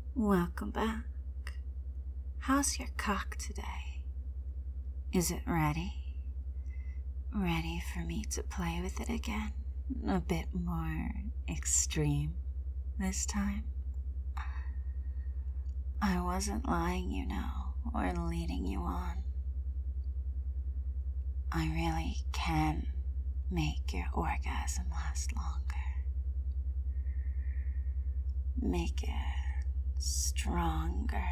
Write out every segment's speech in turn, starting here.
Welcome back. How's your cock today? Is it ready? Ready for me to play with it again? A bit more extreme this time? I wasn't lying, or leading you on. I really can make your orgasm last longer. Make it stronger.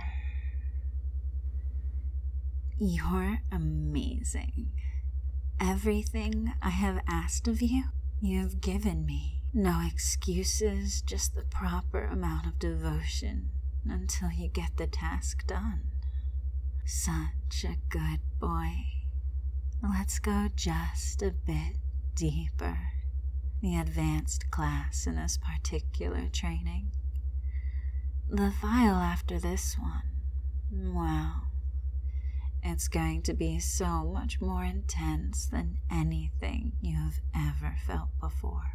You're amazing. Everything I have asked of you, you've given me. No excuses, just the proper amount of devotion until you get the task done. Such a good boy. Let's go just a bit deeper. The advanced class in this particular training. The file after this one, wow. It's going to be so much more intense than anything you've ever felt before.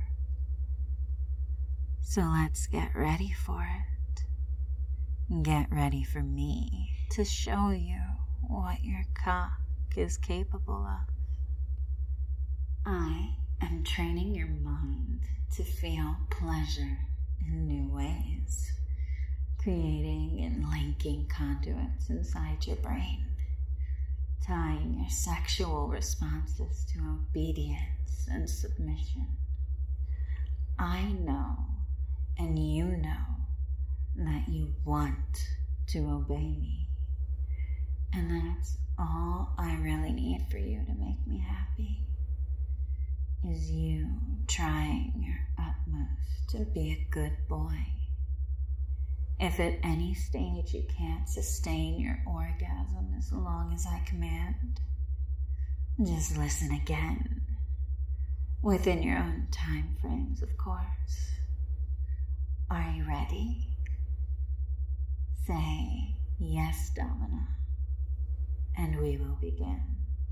So let's get ready for it. Get ready for me to show you what your cock is capable of. I am training your mind to feel pleasure in new ways, creating and linking conduits inside your brain, tying your sexual responses to obedience and submission. I know, and you know, that you want to obey me. And that's all I really need for you to make me happy, is you trying your utmost to be a good boy. If at any stage you can't sustain your orgasm as long as I command, just listen again, within your own time frames, of course. Are you ready? Say, yes, Domina, and we will begin.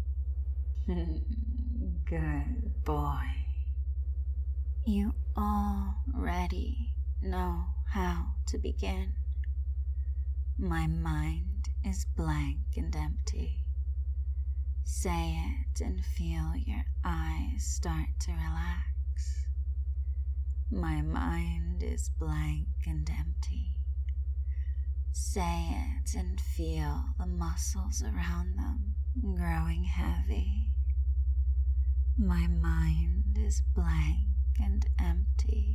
Good boy. You already know how to begin. My mind is blank and empty. Say it and feel your eyes start to relax. My mind is blank and empty. Say it and feel the muscles around them growing heavy. My mind is blank and empty.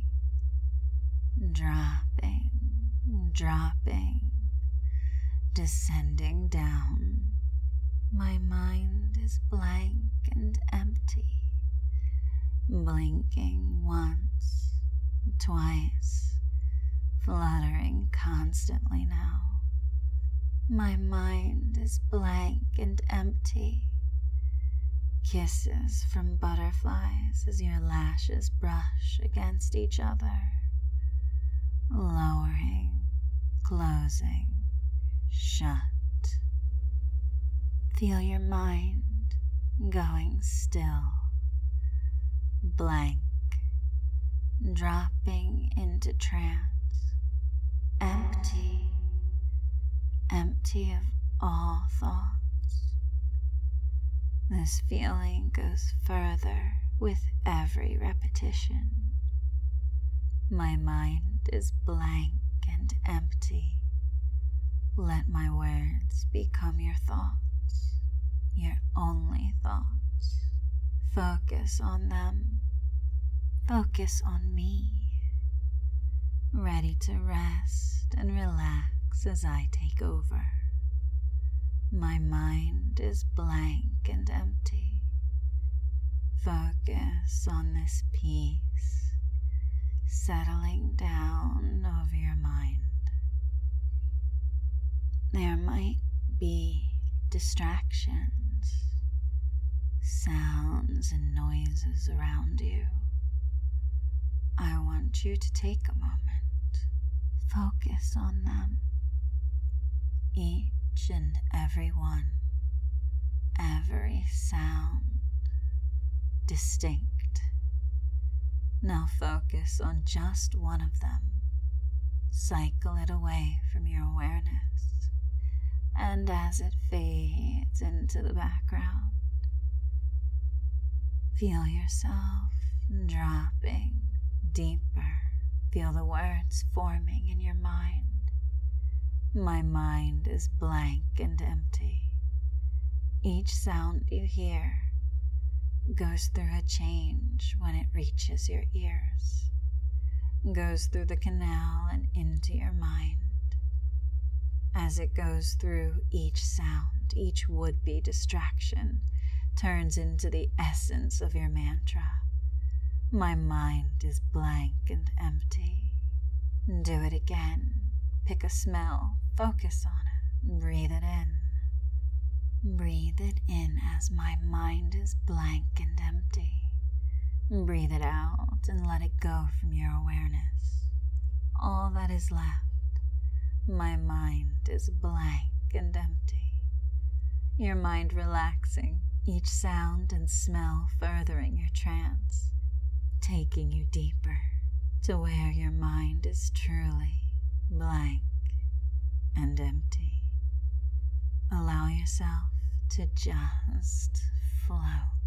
Dropping, descending down. My mind is blank and empty. Blinking once, twice, fluttering constantly now. My mind is blank and empty. Kisses from butterflies as your lashes brush against each other. Lowering, closing, shut. Feel your mind going still, blank, dropping into trance, empty of all thoughts. This feeling goes further with every repetition. My mind is blank and empty. Let my words become your thoughts, your only thoughts. Focus on them. Focus on me. Ready to rest and relax as I take over. My mind is blank and empty. Focus on this peace settling down over your mind. There might be distractions, sounds and noises around you. I want you to take a moment. Focus on them. Each and every one. Every sound. Distinct. Now focus on just one of them. cycle it away from your awareness, and as it fades into the background, feel yourself dropping deeper. Feel the words forming in your mind. My mind is blank and empty. Each sound you hear goes through a change when it reaches your ears, goes through the canal and into your mind. As it goes through, each sound, each would-be distraction turns into the essence of your mantra. My mind is blank and empty. Do it again. Pick a smell, focus on it, breathe it in. Breathe it in as my mind is blank and empty. Breathe it out and let it go from your awareness. All that is left. My mind is blank and empty. Your mind relaxing, each sound and smell furthering your trance, taking you deeper to where your mind is truly blank and empty. Allow yourself to just float.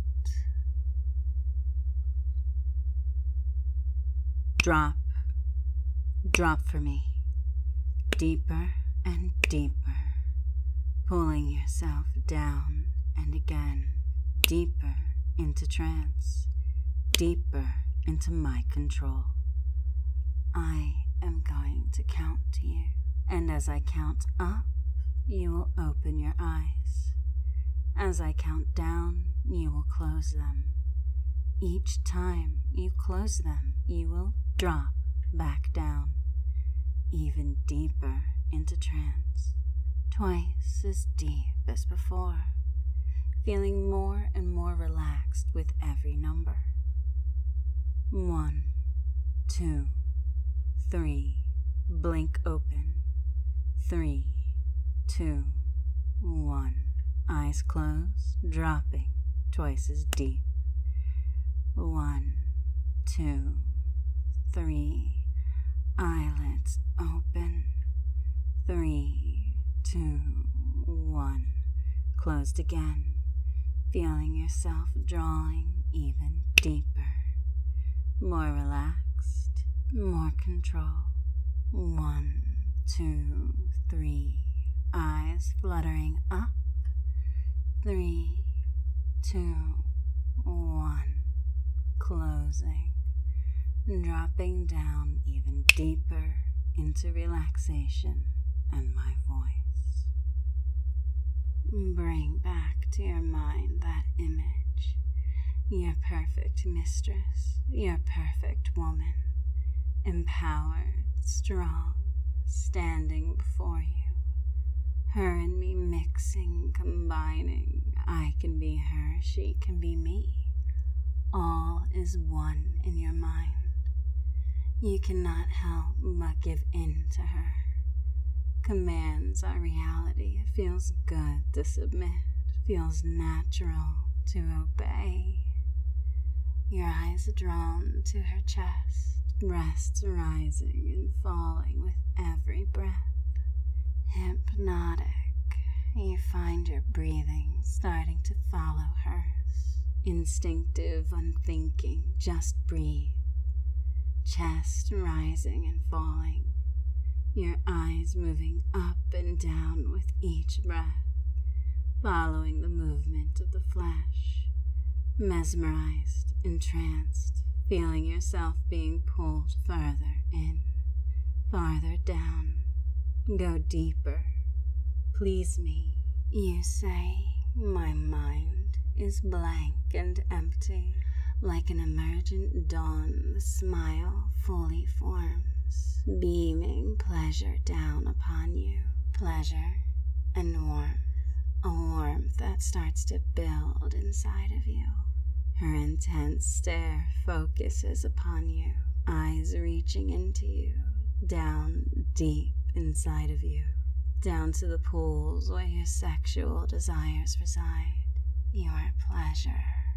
Drop, drop for me, deeper and deeper, pulling yourself down and again, deeper into trance, deeper into my control. I am going to count to you, and as I count up, you will open your eyes. As I count down, you will close them. Each time you close them, you will drop back down, even deeper into trance, twice as deep as before, feeling more and more relaxed with every number. 1, 2, 3, blink open. 3, 2, 1. Eyes closed, dropping twice as deep. 1, 2, 3. Eyelids open. 3, 2, 1. Closed again, feeling yourself drawing even deeper. More relaxed, more control. 1, 2, 3. Eyes fluttering up. 3, 2, 1. Closing, dropping down even deeper into relaxation and my voice. Bring back to your mind that image, your perfect mistress, your perfect woman, empowered, strong, standing before you. Her and me mixing, combining. I can be her, she can be me. All is one in your mind. You cannot help but give in to her. Commands are reality. It feels good to submit. It feels natural to obey. Your eyes are drawn to her chest, breasts rising and falling with every breath. Hypnotic, you find your breathing starting to follow hers. Instinctive, unthinking, just breathe. Chest rising and falling. Your eyes moving up and down with each breath, following the movement of the flesh. Mesmerized, entranced, feeling yourself being pulled further in, farther down. Go deeper. Please me. You say, my mind is blank and empty. Like an emergent dawn, the smile fully forms, beaming pleasure down upon you. Pleasure and warmth. A warmth that starts to build inside of you. Her intense stare focuses upon you, eyes reaching into you, down deep inside of you, down to the pools where your sexual desires reside. Your pleasure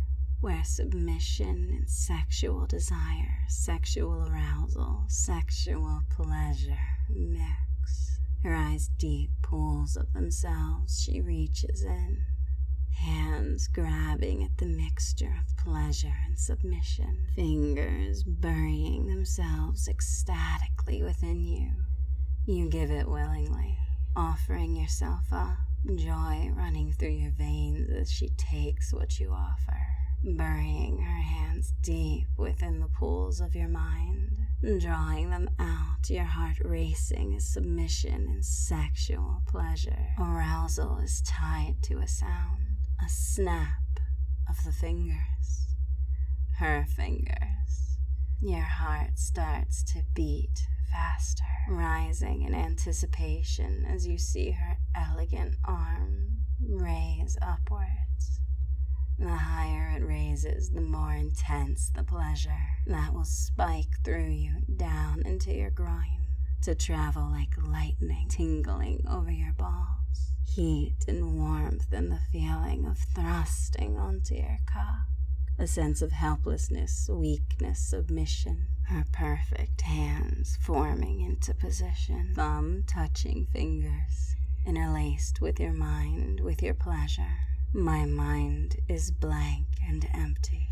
where submission and sexual desire, sexual arousal, sexual pleasure mix. Her eyes deep pools of themselves, she reaches in, hands grabbing at the mixture of pleasure and submission, fingers burying themselves ecstatically within you. You give it willingly, offering yourself up, joy running through your veins as she takes what you offer, burying her hands deep within the pools of your mind, drawing them out, your heart racing as submission and sexual pleasure. Arousal is tied to a sound, a snap of the fingers, her fingers. Your heart starts to beat faster, rising in anticipation as you see her elegant arm raise upwards. The higher it raises, the more intense the pleasure that will spike through you down into your groin, to travel like lightning, tingling over your balls. Heat and warmth and the feeling of thrusting onto your cock. A sense of helplessness, weakness, submission. Her perfect hands forming into position, thumb touching fingers, interlaced with your mind, with your pleasure. My mind is blank and empty.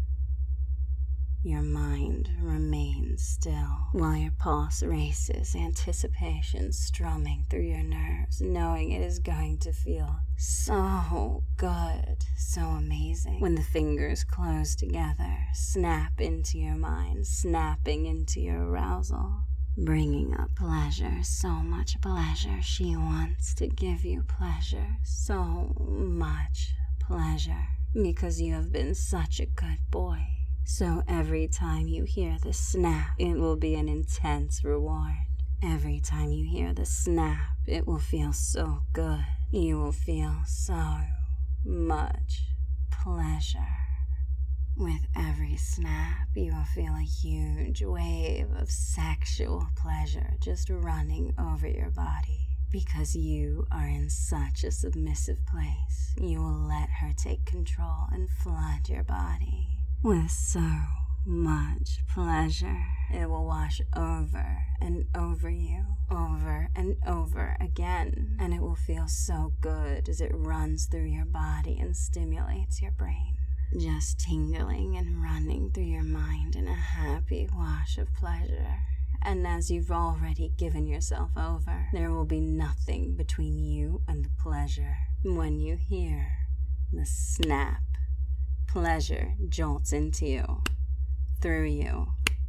Your mind remains still, while your pulse races, anticipation strumming through your nerves, knowing it is going to feel so good, so amazing. When the fingers close together, snap into your mind, snapping into your arousal, bringing up pleasure, so much pleasure. She wants to give you pleasure, so much pleasure, because you have been such a good boy. So every time you hear the snap, it will be an intense reward. Every time you hear the snap, it will feel so good. You will feel so much pleasure. With every snap, you will feel a huge wave of sexual pleasure just running over your body. Because you are in such a submissive place, you will let her take control and flood your body with so much pleasure. It will wash over and over you, over and over again, and it will feel so good as it runs through your body and stimulates your brain, just tingling and running through your mind in a happy wash of pleasure. And as you've already given yourself over, there will be nothing between you and the pleasure. When you hear the snap, pleasure jolts into you, through you.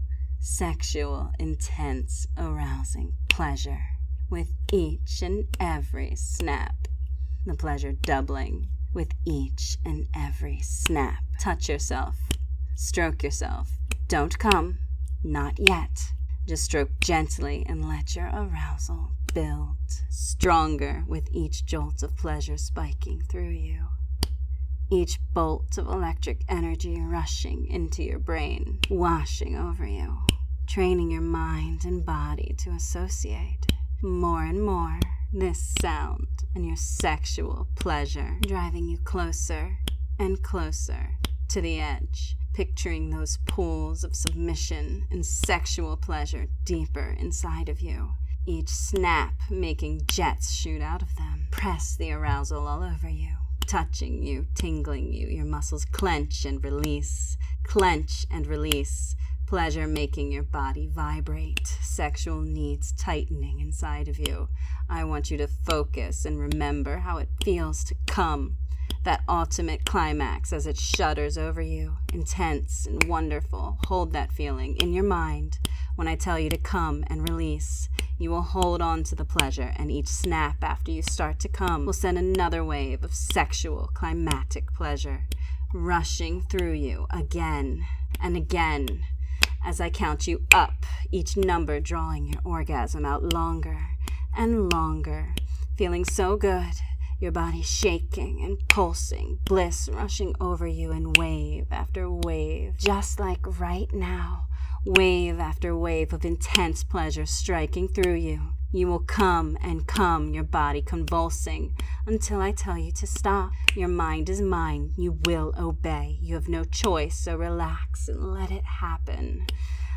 Sexual, intense, arousing pleasure. With each and every snap, the pleasure doubling with each and every snap. Touch yourself. Stroke yourself. Don't come. Not yet. Just stroke gently and let your arousal build. Stronger with each jolt of pleasure spiking through you. Each bolt of electric energy rushing into your brain, washing over you, training your mind and body to associate more and more this sound and your sexual pleasure, driving you closer and closer to the edge, picturing those pools of submission and sexual pleasure deeper inside of you. Each snap making jets shoot out of them. Press the arousal all over you, touching you, tingling you. Your muscles clench and release, clench and release. Pleasure making your body vibrate. Sexual needs tightening inside of you. I want you to focus and remember how it feels to come. That ultimate climax as it shudders over you. Intense and wonderful. Hold that feeling in your mind. When I tell you to come and release, you will hold on to the pleasure, and each snap after you start to come will send another wave of sexual, climatic pleasure rushing through you again and again as I count you up, each number drawing your orgasm out longer and longer, feeling so good, your body shaking and pulsing, bliss rushing over you in wave after wave, just like right now. wave after wave of intense pleasure striking through you. You will come and come, your body convulsing, until I tell you to stop. Your mind is mine. You will obey. You have no choice, so relax and let it happen.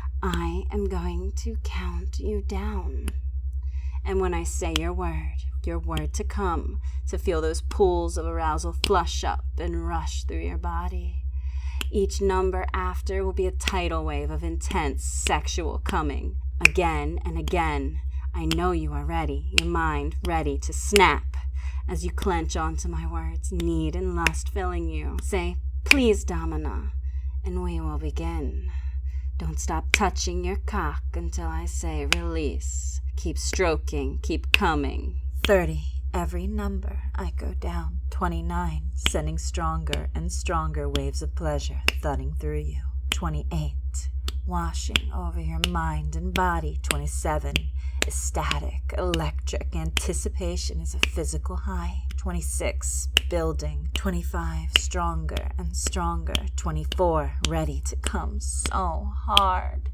I am going to count you down. And when I say your word to come, to feel those pools of arousal flush up and rush through your body. Each number after will be a tidal wave of intense sexual coming. Again and again. I know you are ready, your mind ready to snap as you clench onto my words, need and lust filling you. Say, please, Domina, and we will begin. Don't stop touching your cock until I say release. Keep stroking, keep coming. 30, every number I go down. 29, sending stronger and stronger waves of pleasure thudding through you. 28, washing over your mind and body. 27, ecstatic, electric anticipation is a physical high. 26, building. 25, stronger and stronger. 24, ready to come so hard.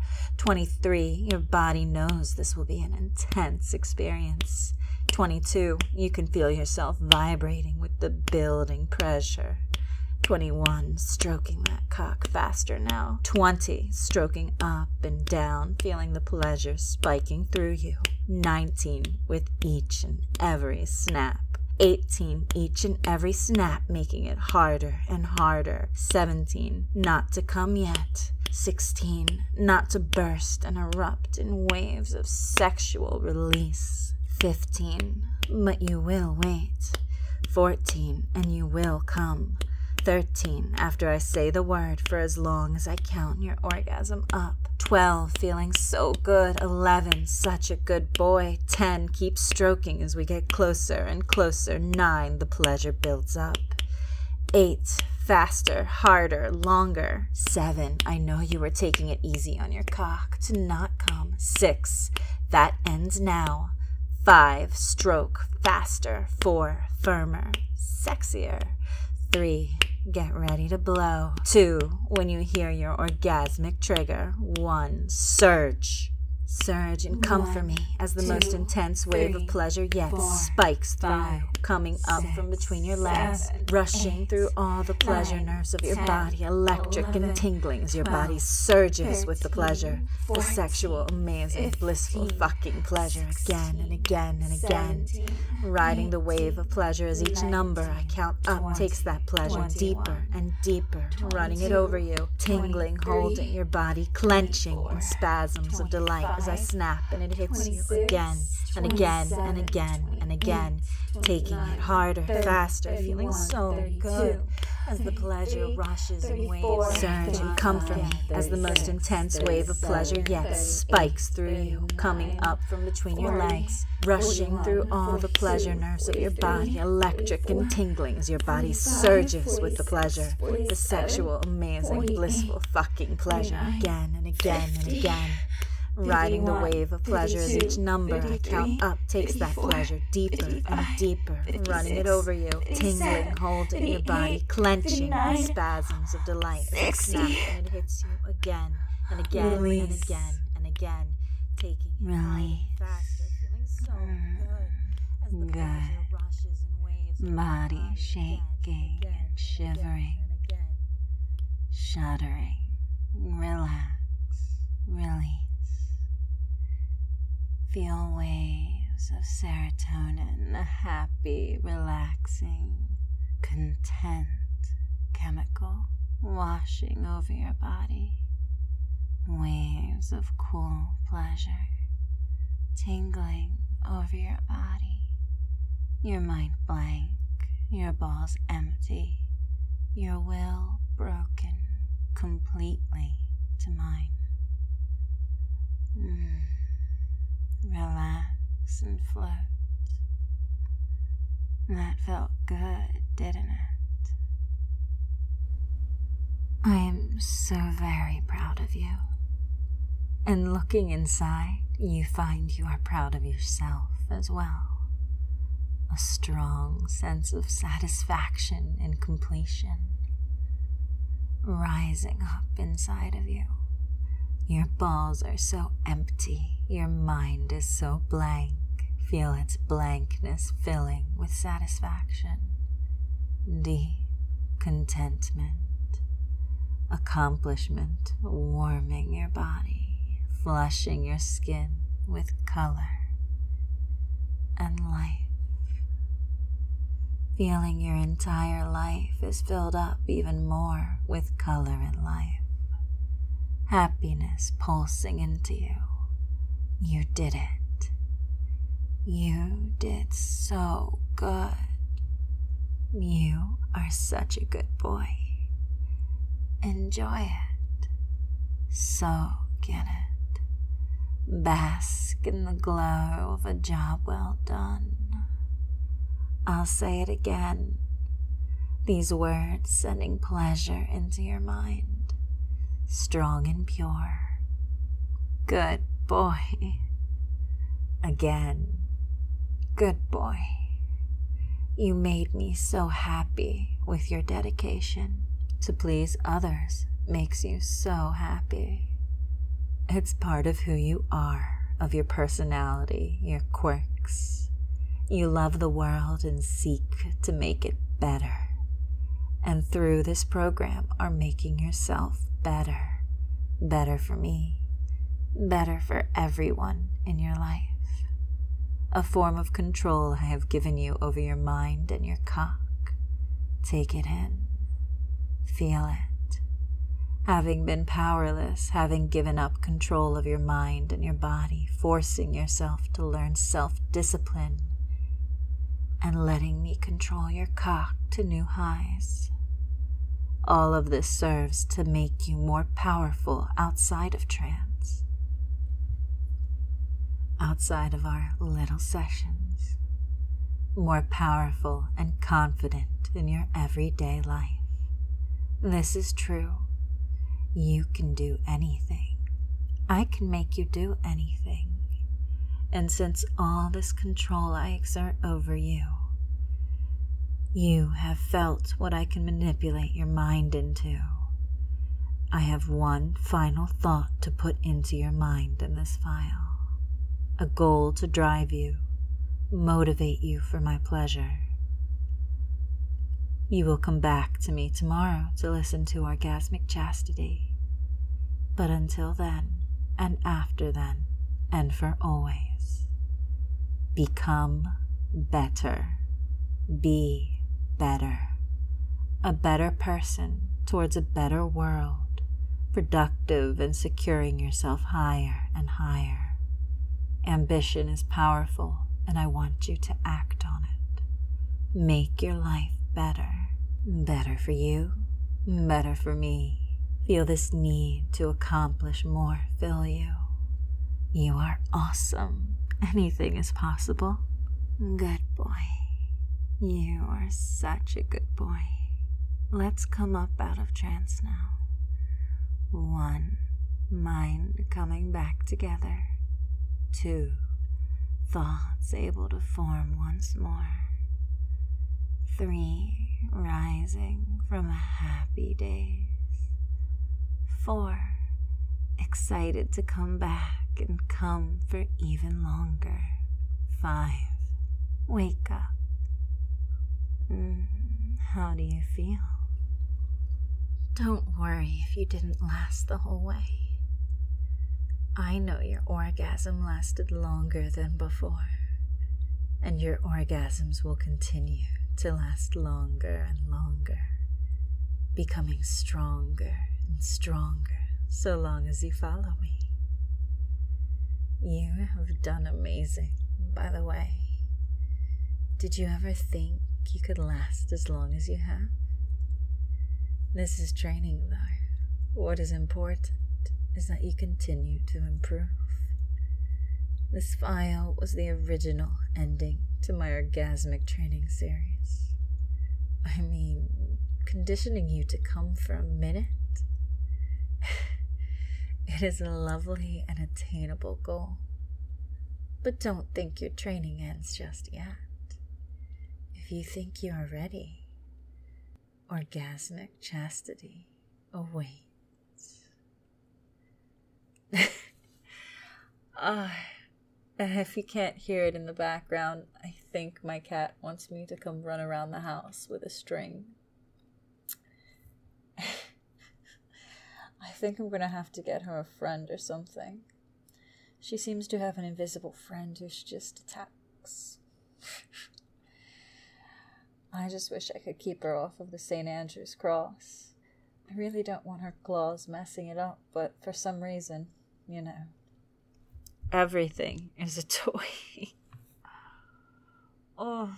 23, your body knows this will be an intense experience. 22, you can feel yourself vibrating with the building pressure. 21, stroking that cock faster now. 20, stroking up and down, feeling the pleasure spiking through you. 19, with each and every snap. 18, each and every snap making it harder and harder. 17, not to come yet. 16, not to burst and erupt in waves of sexual release. 15, but you will wait. 14, and you will come. 13, after I say the word for as long as I count your orgasm up. 12, feeling so good. 11, such a good boy. 10, keep stroking as we get closer and closer. 9, the pleasure builds up. 8, faster, harder, longer. 7, I know you were taking it easy on your cock to not come. 6, that ends now. 5, stroke, faster. 4, firmer, sexier. 3, get ready to blow. 2, when you hear your orgasmic trigger. 1, surge. Surge and come for me as the most intense wave of pleasure yet spikes through you, coming up from between your legs, rushing through all the pleasure nerves of your body, electric and tingling as your body surges with the pleasure, the sexual, amazing, blissful fucking pleasure again and again and again, riding the wave of pleasure as each number I count up takes that pleasure deeper and deeper, running it over you, tingling, holding your body, clenching in spasms of delight as I snap and it hits you again and again and again and again, taking it harder, faster, feeling so good as the pleasure rushes and waves. Surge and come for me as the most intense wave of pleasure yet spikes through you, coming up from between your legs, rushing through all the pleasure nerves of your body, electric and tingling as your body surges with the pleasure, the sexual, amazing, blissful fucking pleasure again and again and again. Riding the wave of pleasure as each number I count up takes that pleasure deeper and deeper, running it over you, tingling, holding your body, clenching in spasms of delight as I snap and it hits you again and again and again and again, taking it harder, faster, feeling so good as the pleasure rushes in waves, body shaking and shivering, shuddering, relax, release. Feel waves of serotonin, a happy, relaxing, content chemical washing over your body. Waves of cool pleasure tingling over your body. Your mind blank, your balls empty, your will broken completely to mine. Relax and float. That felt good, didn't it? I am so very proud of you. And looking inside, you find you are proud of yourself as well. A strong sense of satisfaction and completion rising up inside of you. Your balls are so empty, your mind is so blank. Feel its blankness filling with satisfaction, deep contentment, accomplishment warming your body, flushing your skin with color and life. Feeling your entire life is filled up even more with color and life. Happiness pulsing into you. You did it. You did so good. You are such a good boy. Enjoy it. Soak in it. Bask in the glow of a job well done. I'll say it again. These words sending pleasure into your mind. Strong and pure. Good boy. Again. Good boy. You made me so happy with your dedication. To please others makes you so happy. It's part of who you are, of your personality, your quirks. You love the world and seek to make it better. And through this program are making yourself better. Better for me. Better for everyone in your life. A form of control I have given you over your mind and your cock. Take it in. Feel it. Having been powerless, having given up control of your mind and your body, forcing yourself to learn self-discipline, and letting me control your cock to new highs. All of this serves to make you more powerful outside of trance. Outside of our little sessions. More powerful and confident in your everyday life. This is true. You can do anything. I can make you do anything. And since all this control I exert over you, you have felt what I can manipulate your mind into. I have one final thought to put into your mind in this file. A goal to drive you, motivate you for my pleasure. You will come back to me tomorrow to listen to Orgasmic Chastity. But until then, and after then, and for always, become better. Be better. A better person towards a better world, productive and securing yourself higher and higher. Ambition is powerful, and I want you to act on it. Make your life better. Better for you, better for me. Feel this need to accomplish more fill you. You are awesome. Anything is possible. Good boy. You are such a good boy. Let's come up out of trance now. 1, mind coming back together. 2, thoughts able to form once more. 3, rising from a happy daze. 4, excited to come back and come for even longer. 5, wake up. How do you feel? Don't worry if you didn't last the whole way. I know your orgasm lasted longer than before, and your orgasms will continue to last longer and longer, becoming stronger and stronger so long as you follow me. You have done amazing, by the way. Did you ever think you could last as long as you have? This is training, though. What is important is that you continue to improve. This file was the original ending to my orgasmic training series. I mean, conditioning you to come for a minute. It is a lovely and attainable goal. But don't think your training ends just yet. If you think you are ready, Orgasmic Chastity awaits. And if you can't hear it in the background, I think my cat wants me to come run around the house with a string. I think I'm gonna have to get her a friend or something. She seems to have an invisible friend who just attacks. I just wish I could keep her off of the St. Andrew's cross. I really don't want her claws messing it up, but for some reason, everything is a toy. Oh.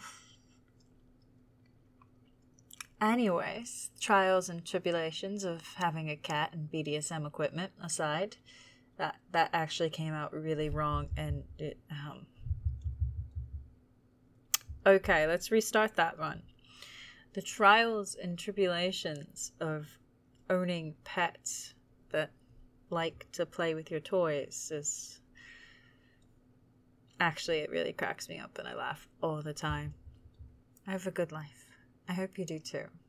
Anyways, trials and tribulations of having a cat and BDSM equipment aside, that actually came out really wrong, and it okay, let's restart that one. The trials and tribulations of owning pets that like to play with your toys is actually, it really cracks me up and I laugh all the time. I have a good life. I hope you do too.